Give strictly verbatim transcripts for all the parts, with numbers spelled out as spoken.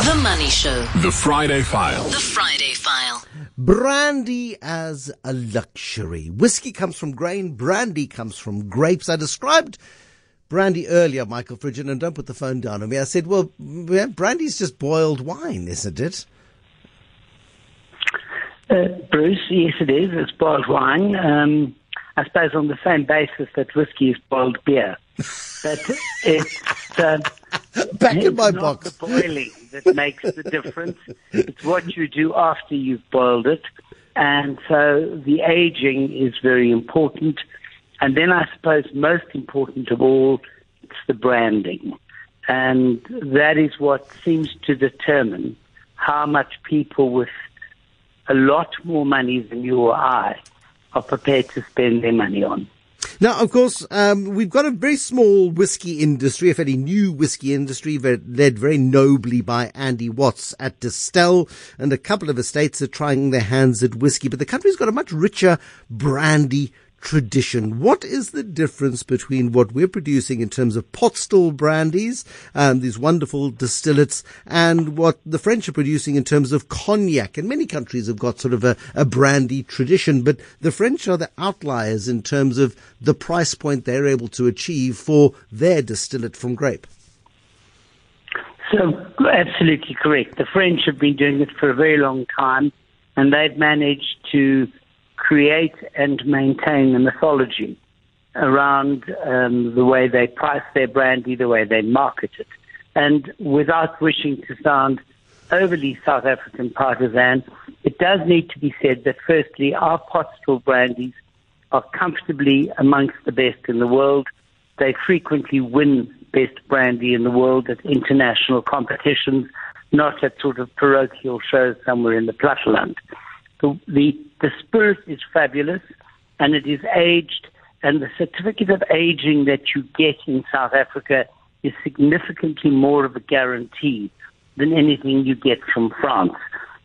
The Money Show. The Friday File. The Friday File. Brandy as a luxury. Whiskey comes from grain. Brandy comes from grapes. I described brandy earlier, Michael Fridgen, and don't put the phone down on me. I said, well, yeah, brandy's just boiled wine, isn't it? Uh, Bruce, yes it is. It's boiled wine. Um, I suppose on the same basis that whiskey is boiled beer. But it's, uh, Back it's in my not box. the boiling that makes the difference. It's what you do after you've boiled it. And so the aging is very important. And then I suppose most important of all, it's the branding. And that is what seems to determine how much people with a lot more money than you or I are prepared to spend their money on. Now, of course, um, we've got a very small whiskey industry, a fairly new whiskey industry, very, led very nobly by Andy Watts at Distell, and a couple of estates are trying their hands at whiskey. But the country's got a much richer brandy tradition. What is the difference between what we're producing in terms of pot still brandies, um, these wonderful distillates, and what the French are producing in terms of cognac? And many countries have got sort of a, a brandy tradition, but the French are the outliers in terms of the price point they're able to achieve for their distillate from grape. So, absolutely correct. The French have been doing it for a very long time, and they've managed to create and maintain a mythology around um, the way they price their brandy, the way they market it. And without wishing to sound overly South African partisan, it does need to be said that firstly, our pot still brandies are comfortably amongst the best in the world. They frequently win best brandy in the world at international competitions, not at sort of parochial shows somewhere in the Platteland. The, the the spirit is fabulous, and it is aged, and the certificate of aging that you get in South Africa is significantly more of a guarantee than anything you get from France.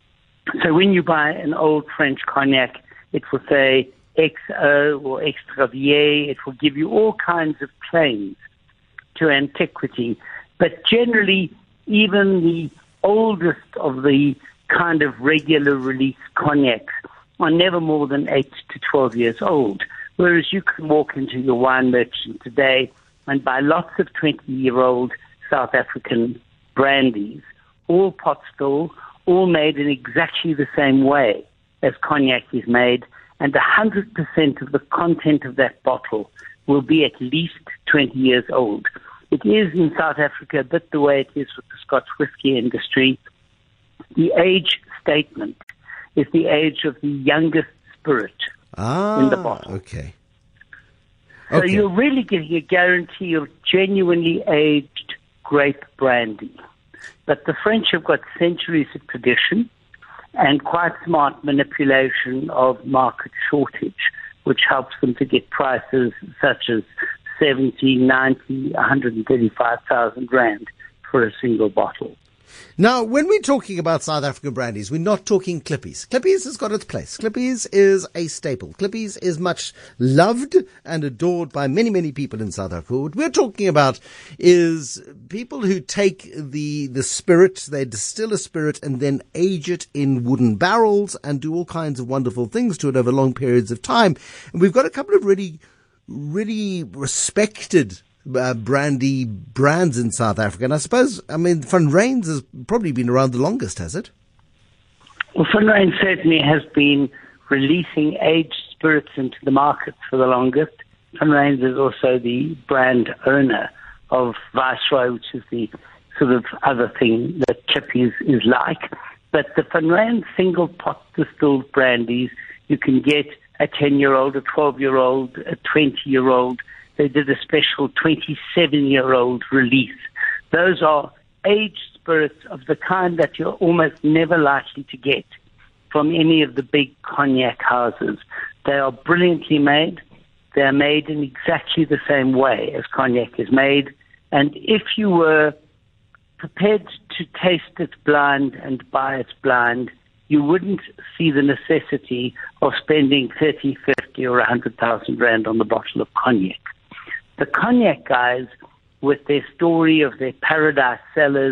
So when you buy an old French cognac, it will say X O or Extra Vieille. It will give you all kinds of claims to antiquity. But generally, even the oldest of the kind of regular release cognacs are never more than eight to twelve years old. Whereas you can walk into your wine merchant today and buy lots of twenty-year-old South African brandies, all pot still, all made in exactly the same way as cognac is made, and one hundred percent of the content of that bottle will be at least twenty years old. It is in South Africa a bit the way it is with the Scotch whisky industry. The age statement is the age of the youngest spirit ah, in the bottle. Okay. So okay. you're really getting a guarantee of genuinely aged grape brandy. But the French have got centuries of tradition and quite smart manipulation of market shortage, which helps them to get prices such as seventy, ninety, one hundred thirty-five thousand rand for a single bottle. Now, when we're talking about South African brandies, we're not talking Clippies. Clippies has got its place. Clippies is a staple. Clippies is much loved and adored by many, many people in South Africa. What we're talking about is people who take the, the spirit, they distill a spirit and then age it in wooden barrels and do all kinds of wonderful things to it over long periods of time. And we've got a couple of really, really respected Uh, brandy brands in South Africa. And I suppose, I mean, Van Ryn's has probably been around the longest, has it? Well, Van Ryn certainly has been releasing aged spirits into the market for the longest. Van Ryn is also the brand owner of Viceroy, which is the sort of other thing that Clippies is like. But the Van Ryn single pot distilled brandies, you can get a ten-year-old, a twelve-year-old, a twenty-year-old. They did a special twenty-seven-year-old release. Those are aged spirits of the kind that you're almost never likely to get from any of the big cognac houses. They are brilliantly made. They are made in exactly the same way as cognac is made. And if you were prepared to taste it blind and buy it blind, you wouldn't see the necessity of spending thirty, fifty or one hundred thousand rand on the bottle of cognac. The cognac guys, with their story of their paradise cellars,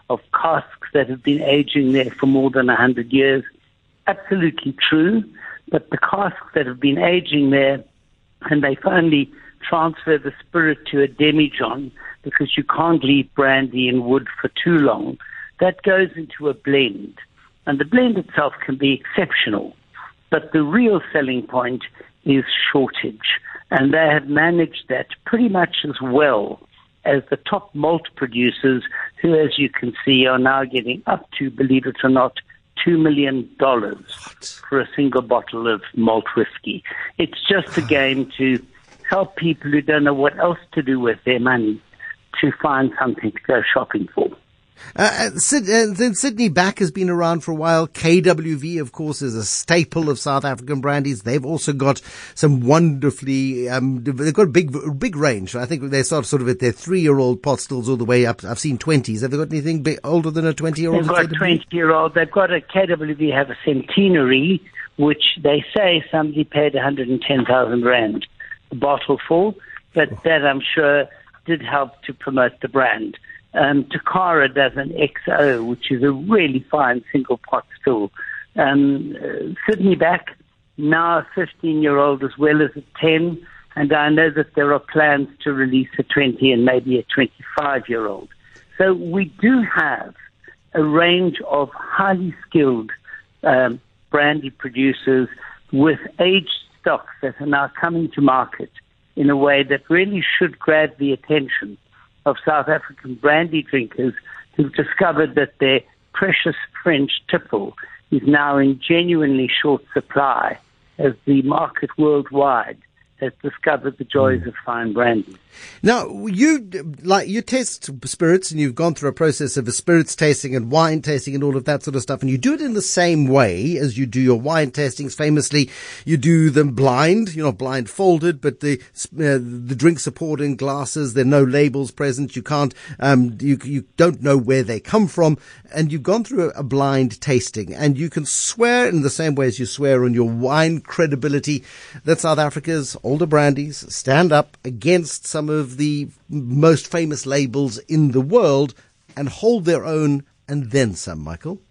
of casks that have been aging there for more than one hundred years. Absolutely true, but the casks that have been aging there, and they finally transfer the spirit to a demijohn, because you can't leave brandy in wood for too long, that goes into a blend. And the blend itself can be exceptional, but the real selling point is shortage. And they have managed that pretty much as well as the top malt producers, who, as you can see, are now getting up to, believe it or not, two million dollars for a single bottle of malt whiskey. It's just a game to help people who don't know what else to do with their money to find something to go shopping for. Uh, Sid, uh, then Sydney Back has been around for a while. K W V, of course, is a staple of South African brandies. They've also got some wonderfully, um, they've got a big, big range. I think they start sort of at their three-year-old pot stills all the way up. I've seen twenties. Have they got anything big, older than a twenty-year-old? They've got twenty-year-old. They've got a K W V have a centenary, which they say somebody paid one hundred ten thousand rand a bottle for, but oh. that I'm sure did help to promote the brand. Um, Takara does an X O, which is a really fine single pot still. Um, uh, Sydney Back, now a fifteen-year-old as well as a ten, and I know that there are plans to release a twenty and maybe a twenty-five-year-old. So we do have a range of highly skilled um, brandy producers with aged stocks that are now coming to market in a way that really should grab the attention of South African brandy drinkers who've discovered that their precious French tipple is now in genuinely short supply as the market worldwide has discovered the joys of fine brandy. Now, you like you test spirits, and you've gone through a process of a spirits tasting and wine tasting and all of that sort of stuff, and you do it in the same way as you do your wine tastings. Famously, you do them blind. You're not blindfolded, but the uh, the drinks are poured in glasses. There are no labels present. You can't, um, you you don't know where they come from, and you've gone through a, a blind tasting, and you can swear in the same way as you swear on your wine credibility that South Africa's older brandies stand up against some of the most famous labels in the world and hold their own and then some, Michael.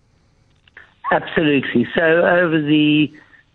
Absolutely. So over the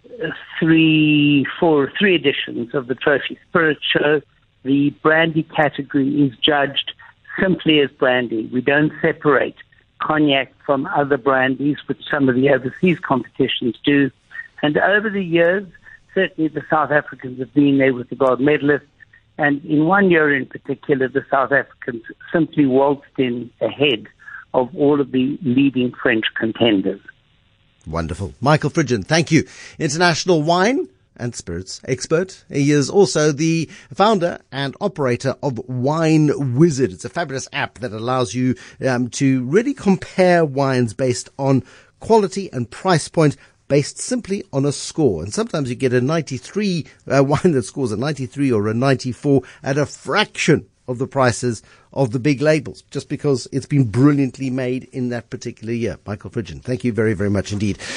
three, four, three editions of the Trophy Spirit Show, the brandy category is judged simply as brandy. We don't separate cognac from other brandies, which some of the overseas competitions do. And over the years, certainly the South Africans have been there with the gold medalists. And in one year in particular, the South Africans simply waltzed in ahead of all of the leading French contenders. Wonderful. Michael Fridgen, thank you. International wine and spirits expert. He is also the founder and operator of Wine Wizard. It's a fabulous app that allows you um, to really compare wines based on quality and price point, based simply on a score. And sometimes you get a ninety-three uh, wine that scores a ninety-three or a ninety-four at a fraction of the prices of the big labels, just because it's been brilliantly made in that particular year. Michael Fridgen, thank you very, very much indeed.